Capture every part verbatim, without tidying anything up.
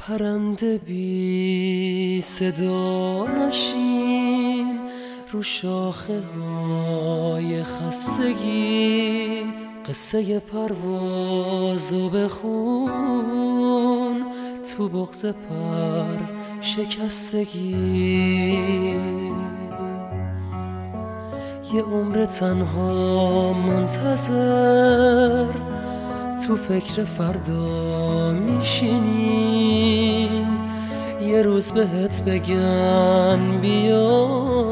پرنده بی صدا نشین رو شاخه های خستگی، قصه پروازو بخون تو بغض پر شکستگی. یه عمر تنها منتظر تو فکر فردا میشینی، یه روز بهت بگن بیا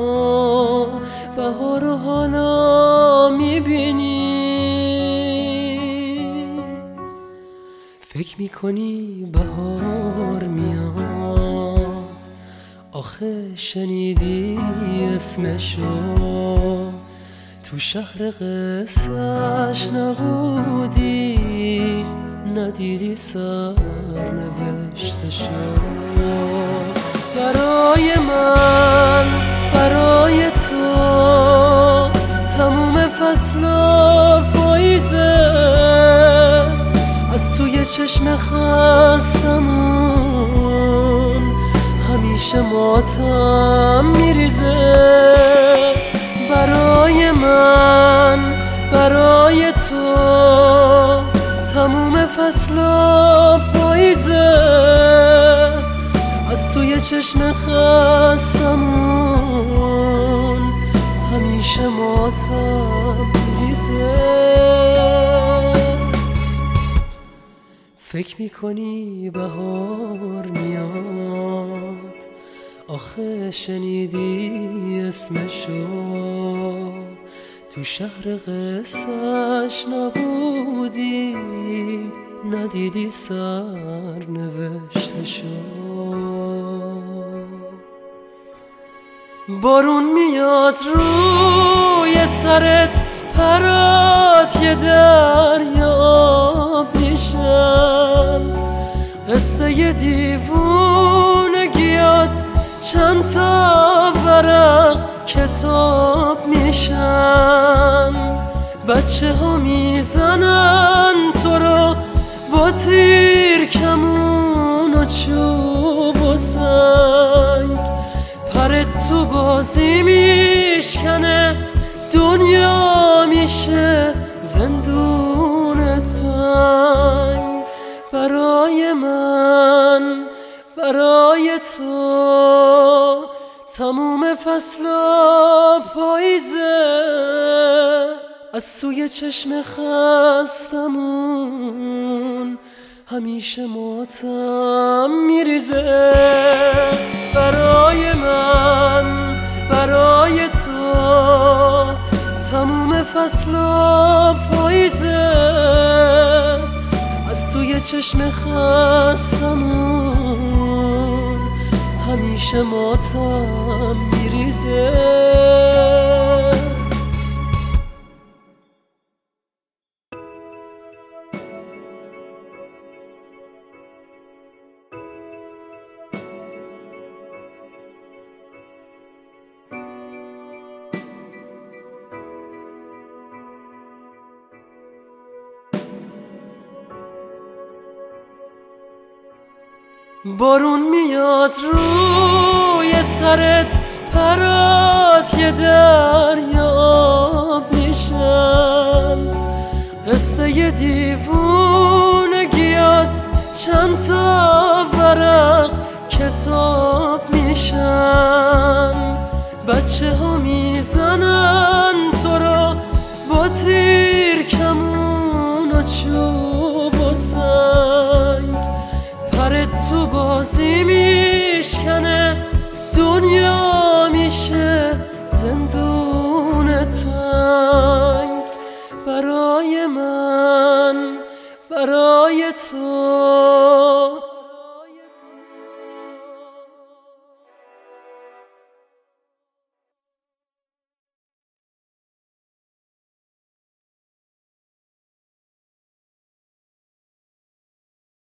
بهارو حالا میبینی. فکر میکنی بهار میاد، آخه شنیدی اسمشو تو شهر قصه‌اش نبودی، ندیدی سر نوشتشو. برای من برای تو تموم فصلا پاییزه، از توی چشم خستمون همیشه ماتم میریزه. برای من برای تو تموم فصلا پاییزه، از توی چشم خستمون همیشه ماتم میریزه. فکر میکنی بهار میاد، آخه شنیدی اسمشو تو شهر قصه‌اش نبودی، ندیدی سر نوشتشو. بارون میاد روی سرت، پرات یه دریاب میشن، قصه دیوونگیات چند تا ورق کتاب میشن. بچه ها میزنن تو رو با تیر کمون و چوب و سنگ، پرت تو بازی میشکنه، دنیا میشه زندون تنگ. برای من برای تو تموم فصلا پاییزه، از توی چشم خستمون همیشه ماتم میریزه. برای من برای تو تموم فصلا پاییزه، از توی چشم خستمون همیشه ماتم میریزه. بارون میاد روی سرت، پرات یه دریاب میشن، قصه دیوونگیات چند تا ورق کتاب میشن. بچه ها میزنن تو رو با تیر کمون و چوب و سنگ، پرت تو بازی میشکنه، دنیا میشه زندون تنگ. برای من برای تو